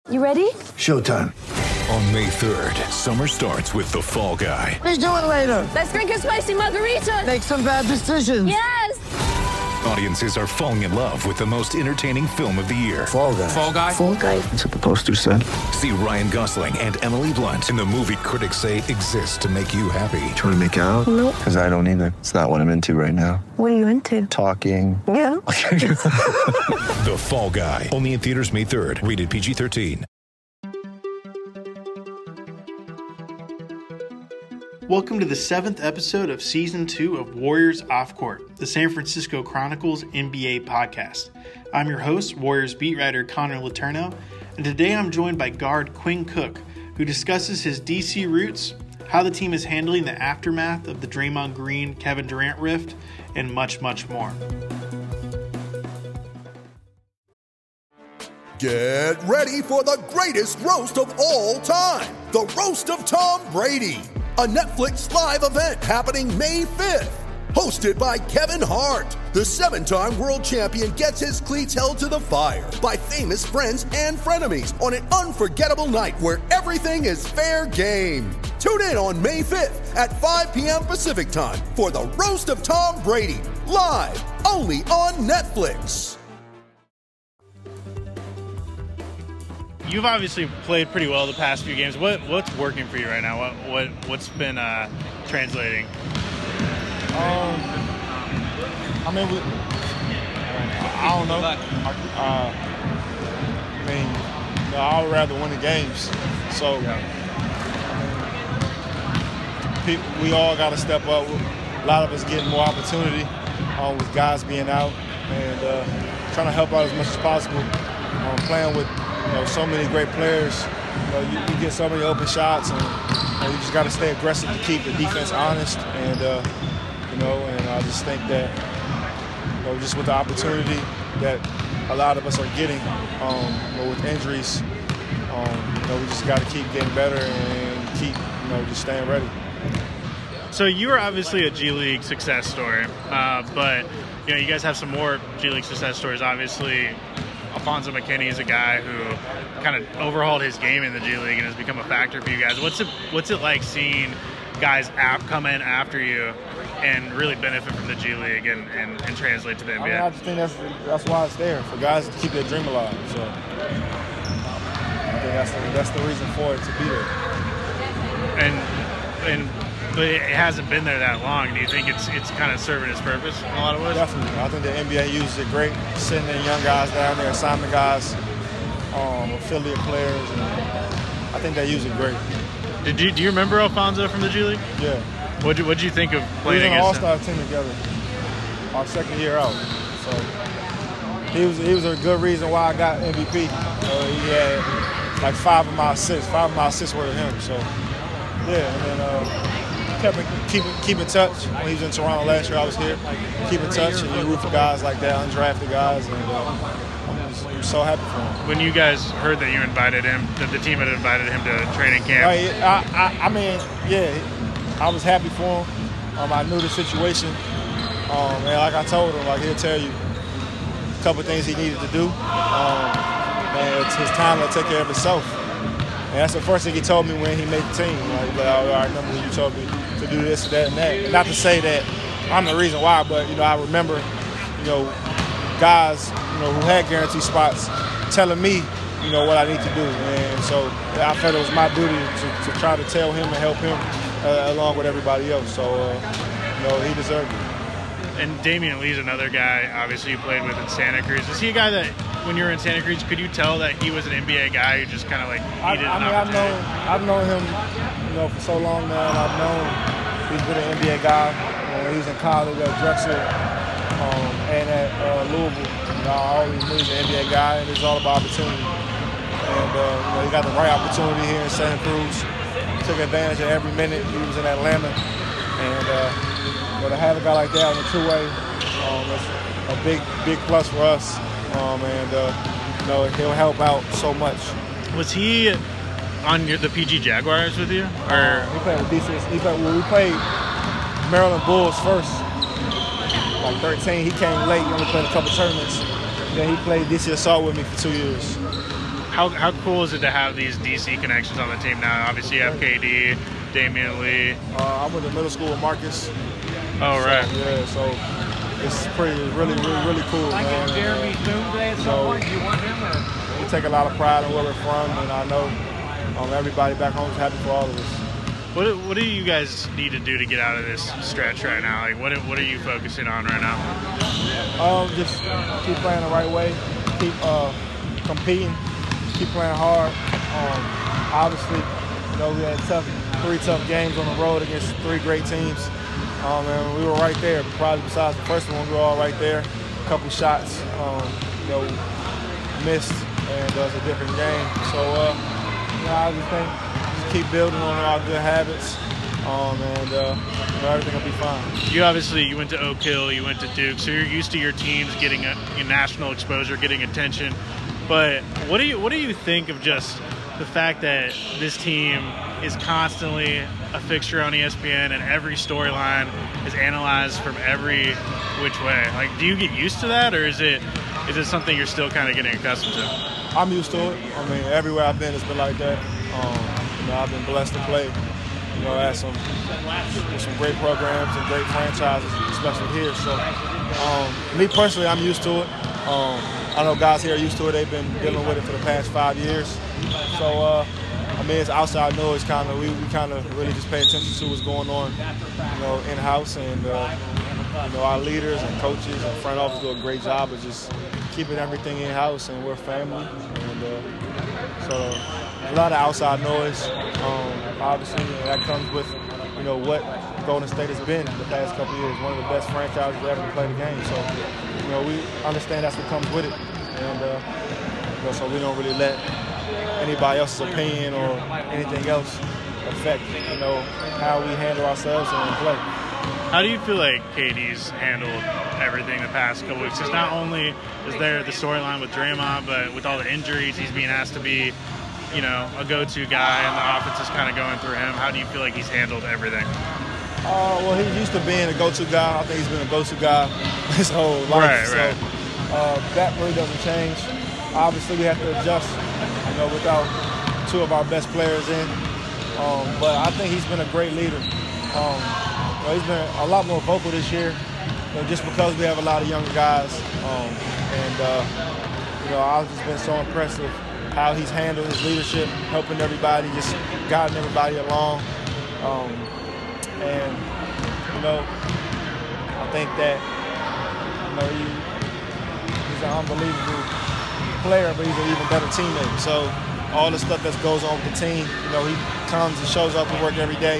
You ready? Showtime. On May 3rd, summer starts with The Fall Guy. Let's do it later. Let's drink a spicy margarita. Make some bad decisions. Yes! Audiences are falling in love with the most entertaining film of the year. Fall Guy. Fall Guy? Fall Guy. That's what the poster said. See Ryan Gosling and Emily Blunt in the movie critics say exists to make you happy. Trying to make it out? Nope. Because I don't either. It's not what I'm into right now. What are you into? Talking. Yeah. The Fall Guy. Only in theaters May 3rd. Rated PG-13. Welcome to the 7th episode of Season 2 of Warriors Off Court, the San Francisco Chronicles NBA podcast. I'm your host, Warriors beat writer Connor Letourneau, and today I'm joined by guard Quinn Cook, who discusses his DC roots, how the team is handling the aftermath of the Draymond Green-Kevin Durant rift, and much, much more. Get ready for the greatest roast of all time, the Roast of Tom Brady. A Netflix live event happening May 5th. Hosted by Kevin Hart. The 7-time world champion gets his cleats held to the fire by famous friends and frenemies on an unforgettable night where everything is fair game. Tune in on May 5th at 5 p.m. Pacific time for the Roast of Tom Brady. Live, only on Netflix. You've obviously played pretty well the past few games. What's working for you right now? What's been translating? I don't know. I would rather win the games. So, we all got to step up. A lot of us getting more opportunity with guys being out and trying to help out as much as possible. Playing with so many great players. You get so many open shots, and you just got to stay aggressive to keep the defense honest. And and I just think that just with the opportunity that a lot of us are getting, with injuries, we just got to keep getting better and keep just staying ready. So you were obviously a G League success story, but you guys have some more G League success stories. Obviously, Alfonso McKinney is a guy who kind of overhauled his game in the G League and has become a factor for you guys. What's it like seeing guys come in after you and really benefit from the G League and translate to the NBA? I just think that's why it's there, for guys to keep their dream alive. So I think that's the reason for it to be there. But it hasn't been there that long. Do you think it's kind of serving its purpose in a lot of ways? Definitely. I think the NBA uses it great, sending in young guys down there, assignment guys, affiliate players, and I think they use it great. Do you remember Alfonso from the G League? Yeah. What'd you think of playing against him? We was an all-star team together our second year out. So he was a good reason why I got MVP. He had like 5 of my assists were to him. So yeah, and then keep in touch. When he was in Toronto last year, I was here. Keep in touch, and you root for guys like that, undrafted guys, and I'm so happy for him. When you guys heard that you invited him, that the team had invited him to training camp, I was happy for him. I knew the situation, and like I told him, he'll tell you a couple of things he needed to do. It's his time to take care of himself. And that's the first thing he told me when he made the team. I remember when you told me to do this, that, and that. And not to say that I'm the reason why, but, I remember, guys, who had guaranteed spots telling me, what I need to do. And so I felt it was my duty to try to tell him and help him along with everybody else. So, he deserved it. And Damian Lee's another guy, obviously, you played with in Santa Cruz. Is he a guy that, when you were in Santa Cruz, could you tell that he was an NBA guy who just kind of needed an opportunity? I've known him, for so long now, and I've known he's been an NBA guy. When he was in college at Drexel and at Louisville, I always knew he was an NBA guy, and it's all about opportunity. And he got the right opportunity here in Santa Cruz. Took advantage of every minute. He was in Atlanta, and to have a guy like that on the two-way, that's a big plus for us. He'll help out so much. Was he on the PG Jaguars with you? Or he played with DC. We played Maryland Bulls first. Like 13, he came late. He only played a couple tournaments. Then he played DC Assault with me for 2 years. how cool is it to have these DC connections on the team now? Obviously, you have KD, Damian Lee. I went to middle school with Marcus. Oh, right. So, yeah, so it's really cool, man. Jeremy Doomsday at some point. Do you want him or? We take a lot of pride in where we're from, and I know everybody back home is happy for all of us. What do you guys need to do to get out of this stretch right now? Like, what are you focusing on right now? Just keep playing the right way, keep competing, keep playing hard. Obviously, we had three tough games on the road against three great teams. And we were right there. Probably besides the first one, we were all right there. A couple shots, missed, and it was a different game. So, I just think keep building on our good habits, and everything will be fine. You went to Oak Hill, you went to Duke, so you're used to your teams getting a national exposure, getting attention. But what do you think of just the fact that this team is constantly a fixture on ESPN and every storyline is analyzed from every which way? Like, do you get used to that, or is it something you're still kind of getting accustomed to? I'm used to it. I mean, everywhere I've been, it's been like that. I've been blessed to play, at some great programs and great franchises, especially here. So, me personally, I'm used to it. I know guys here are used to it. They've been dealing with it for the past 5 years. So, it's outside noise. We kind of really just pay attention to what's going on, in house, and our leaders and coaches and front office do a great job of just keeping everything in house, and we're family, and so. A lot of outside noise, obviously, and that comes with, what Golden State has been the past couple of years, one of the best franchises to ever play the game. So, we understand that's what comes with it, and so we don't really let anybody else's opinion or anything else affect, how we handle ourselves and play. How do you feel like KD's handled everything the past couple weeks? Because not only is there the storyline with Draymond, but with all the injuries, he's being asked to be a go-to guy, and the offense is kind of going through him. How do you feel like he's handled everything? Well, he's used to being a go-to guy. I think he's been a go-to guy his whole life. Right. That really doesn't change. Obviously, we have to adjust, without two of our best players in. But I think he's been a great leader. He's been a lot more vocal this year, just because we have a lot of younger guys. I've just been so impressed with how he's handled his leadership, helping everybody, just guiding everybody along. I think that, he's an unbelievable player, but he's an even better teammate. So all the stuff that goes on with the team, he comes and shows up to work every day.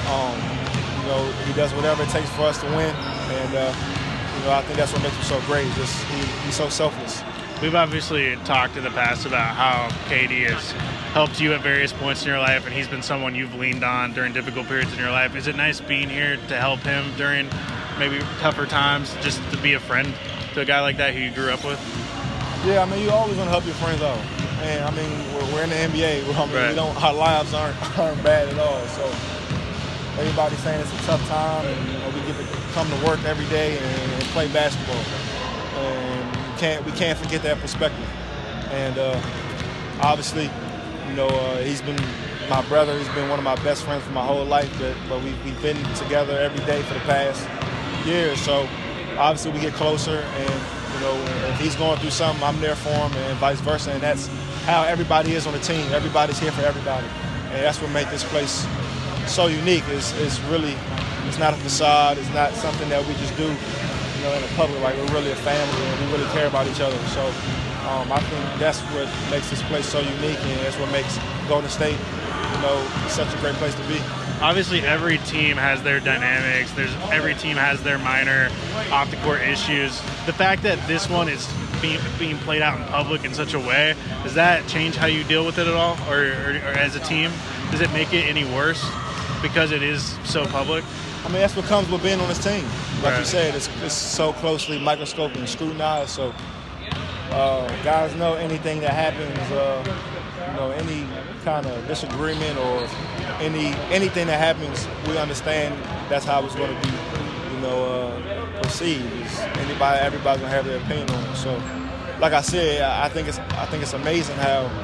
He does whatever it takes for us to win. And, I think that's what makes him so great. Just he's so selfless. We've obviously talked in the past about how KD has helped you at various points in your life, and he's been someone you've leaned on during difficult periods in your life. Is it nice being here to help him during maybe tougher times, just to be a friend to a guy like that who you grew up with? Yeah, you always want to help your friends out. And, we're in the NBA. Right. Our lives aren't bad at all. So everybody's saying it's a tough time, and we get to come to work every day and play basketball. And we can't forget that perspective. And obviously, he's been my brother. He's been one of my best friends for my whole life. But we've been together every day for the past years. So obviously we get closer, and if he's going through something, I'm there for him, and vice versa. And that's how everybody is on the team. Everybody's here for everybody, and that's what makes this place so unique. It's not a facade. It's not something that we just do, in the public. Like, we're really a family, and we really care about each other. So I think that's what makes this place so unique, and that's what makes Golden State, such a great place to be. Obviously, every team has their dynamics. Every team has their minor off-the-court issues. The fact that this one is being played out in public in such a way, does that change how you deal with it at all, or as a team? Does it make it any worse because it is so public? That's what comes with being on this team. Like Right. you said, it's so closely microscoped and scrutinized. So guys know anything that happens, any kind of disagreement or anything that happens, we understand that's how it's going to be, perceived. Everybody's gonna have their opinion on it. So, like I said, I think it's amazing how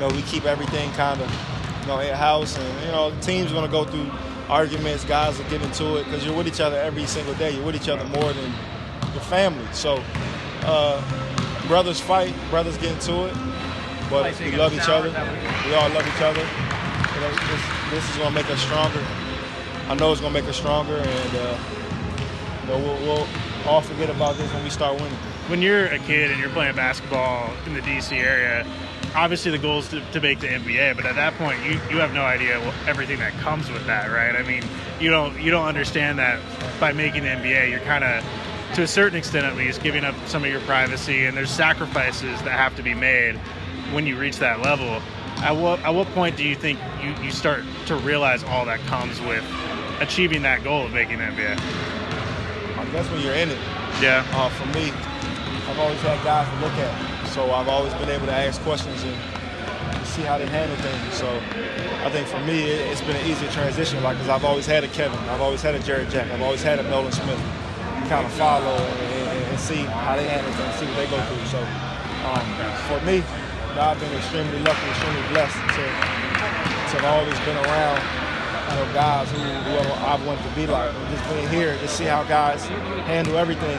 we keep everything kind of, in-house. And, teams are going to go through arguments. Guys will get into it because you're with each other every single day. You're with each other more than your family. So brothers fight. Brothers get into it. But we love each other. We all love each other. This is going to make us stronger. I know it's going to make us stronger. And we'll all forget about this when we start winning. When you're a kid and you're playing basketball in the D.C. area, obviously the goal is to make the NBA, but at that point you have no idea everything that comes with that, right? I mean, you don't understand that by making the NBA, you're kind of, to a certain extent at least, giving up some of your privacy, and there's sacrifices that have to be made when you reach that level. At what point do you think you start to realize all that comes with achieving that goal of making the NBA? I guess when you're in it. Yeah. For me, I've always had guys to look at. So I've always been able to ask questions and see how they handle things. So I think for me, it's been an easier transition, because I've always had a Kevin, I've always had a Jared Jack, I've always had a Nolan Smith. You kind of follow and see how they handle things, see what they go through. So for me, I've been extremely lucky, extremely blessed to have always been around guys who I've wanted to be like. And just being here, just see how guys handle everything.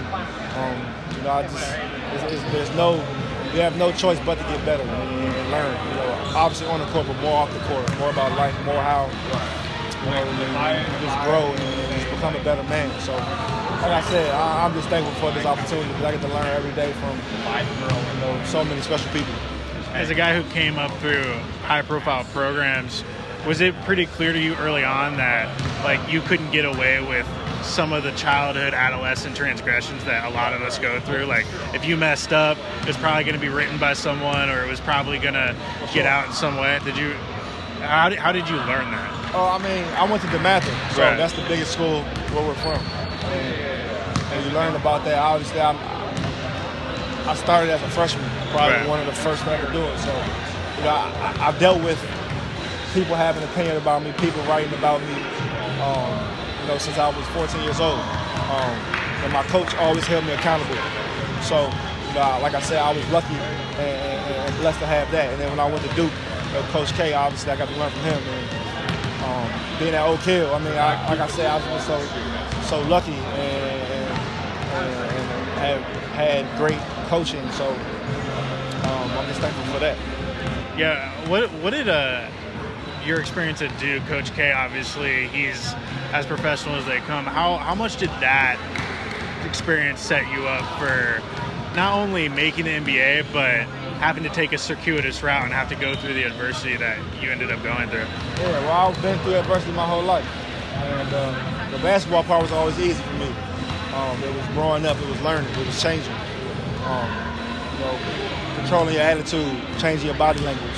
You have no choice but to get better and learn. Obviously on the court, but more off the court, more about life, more how you just grow and just become a better man. So, like I said, I'm just thankful for this opportunity because I get to learn every day from so many special people. As a guy who came up through high-profile programs, was it pretty clear to you early on that you couldn't get away with some of the childhood, adolescent transgressions that a lot of us go through? Like, if you messed up, it's probably going to be written by someone, or it was probably going to get out in some way. How did you learn that? I went to DeMatha, so right. That's the biggest school where we're from. And you learn about that. Obviously, I started as a freshman, probably right. one of the first to ever do it. So, I've dealt with people having an opinion about me, people writing about me, since I was 14 years old. And my coach always held me accountable. So, like I said, I was lucky and blessed to have that. And then when I went to Duke, Coach K, obviously I got to learn from him. And being at Oak Hill, like I said, I've been so lucky and have had great coaching. So I'm just thankful for that. Yeah. What did your experience at Duke, Coach K, obviously he's as professional as they come. How much did that experience set you up for not only making the NBA, but having to take a circuitous route and have to go through the adversity that you ended up going through? Yeah, well, I've been through adversity my whole life. And the basketball part was always easy for me. It was growing up, it was learning, it was changing. Controlling your attitude, changing your body language.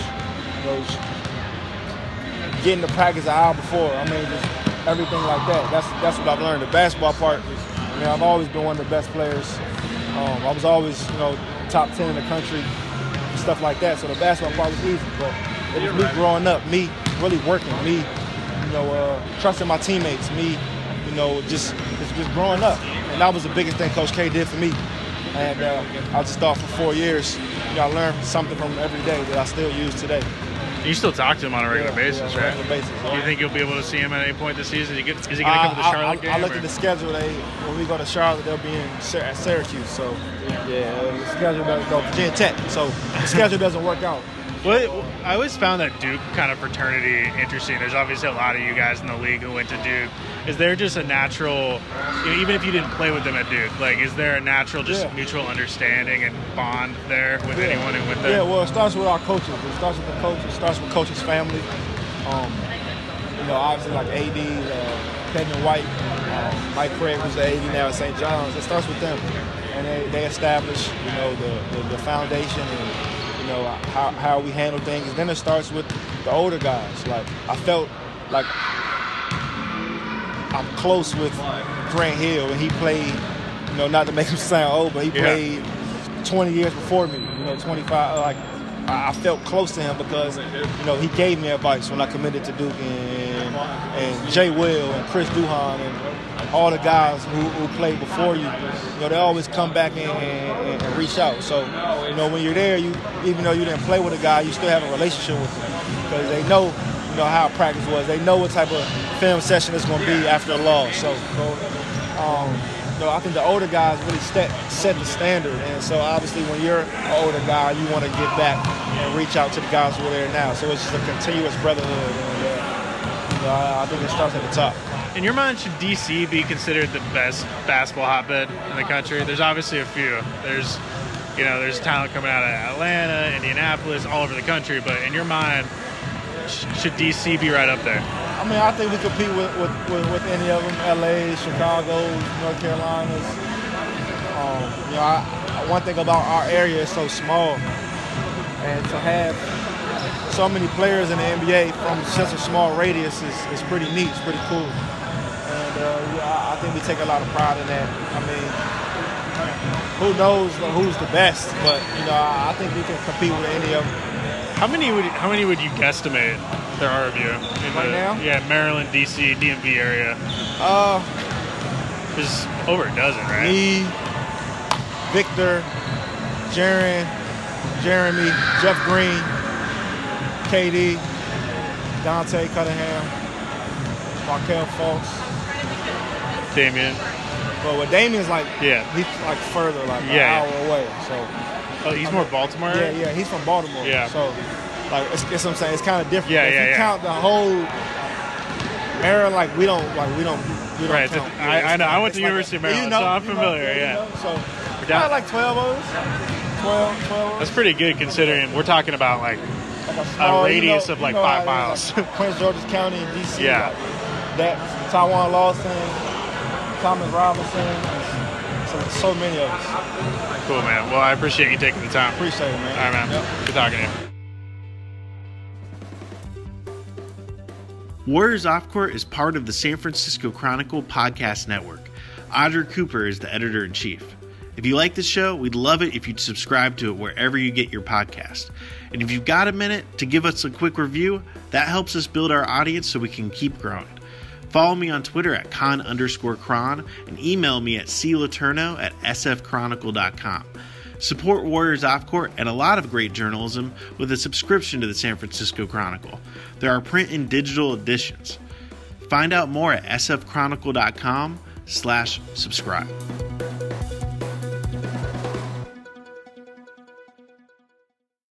Getting to practice an hour before. Just everything like that. That's what I've learned. The basketball part, I've always been one of the best players. I was always, top 10 in the country and stuff like that. So the basketball part was easy. But it was me growing up, me really working, me, trusting my teammates, me, just growing up. And that was the biggest thing Coach K did for me. And I just thought for 4 years, I learned something from him every day that I still use today. You still talk to him on a regular basis, right? Regular basis. Do you think you'll be able to see him at any point this season? Is he going to come to the Charlotte game? I looked at the schedule. When we go to Charlotte, they'll be at Syracuse. So, the schedule doesn't go Virginia Tech. So, the schedule doesn't work out. Well, I always found that Duke kind of fraternity interesting. There's obviously a lot of you guys in the league who went to Duke. Is there just a natural, even if you didn't play with them at Duke, is there a natural mutual understanding and bond there with anyone who went there? Yeah, well, it starts with our coaches. It starts with the coaches. It starts with coaches' family. Obviously like AD, Kevin White, Mike Craig, who's the AD now at St. John's. It starts with them. And they establish, the foundation and, how we handle things. Then it starts with the older guys. I felt like I'm close with Grant Hill, and he played, not to make him sound old, but he played 20 years before me, 25. I felt close to him because, he gave me advice when I committed to Duke, and Jay Will and Chris Duhon all the guys who played before you, they always come back and reach out. So, when you're there, even though you didn't play with a guy, you still have a relationship with him because they know, how practice was. They know what type of film session it's going to be after a loss. So, I think the older guys really set the standard. And so, obviously, when you're an older guy, you want to get back and reach out to the guys who are there now. So, it's just a continuous brotherhood. And, I think it starts at the top. In your mind, should DC be considered the best basketball hotbed in the country? There's obviously a few. There's talent coming out of Atlanta, Indianapolis, all over the country. But in your mind, should DC be right up there? I mean, I think we compete with any of them. LA, Chicago, North Carolina. One thing about our area is so small, and to have so many players in the NBA from such a small radius is pretty neat. It's pretty cool. And I think we take a lot of pride in that. I mean, who knows who's the best? But I think we can compete with any of them. How many would you guesstimate there are of you right now? Yeah, Maryland, DC, DMV area. There's over a dozen, right? Me, Victor, Jaren, Jeremy, Jeff Green, KD, Dante Cunningham, Markelle Fultz, Damian. But with Damian's he's further, an hour away. So he's more Baltimore. Yeah, he's from Baltimore. Yeah. So it's what I'm saying. It's kind of different. Yeah, if you count the whole era, we don't right. count. I know. I went to University of Maryland, so I'm familiar. So we're down like 12 of us. 12. That's pretty good considering we're talking about a radius of 5 miles. Prince George's County in DC. Yeah. That Taiwan Lawson, Thomas Robinson, so many of us. Cool, man. Well, I appreciate you taking the time. Appreciate it, man. All right, man. Yep. Good talking to you. Warriors Off Court is part of the San Francisco Chronicle podcast network. Audrey Cooper is the editor-in-chief. If you like this show, we'd love it if you'd subscribe to it wherever you get your podcast. And if you've got a minute to give us a quick review, that helps us build our audience so we can keep growing. Follow me on Twitter at @con_cron and email me at cletourneau@sfchronicle.com. Support Warriors Off Court and a lot of great journalism with a subscription to the San Francisco Chronicle. There are print and digital editions. Find out more at sfchronicle.com/subscribe.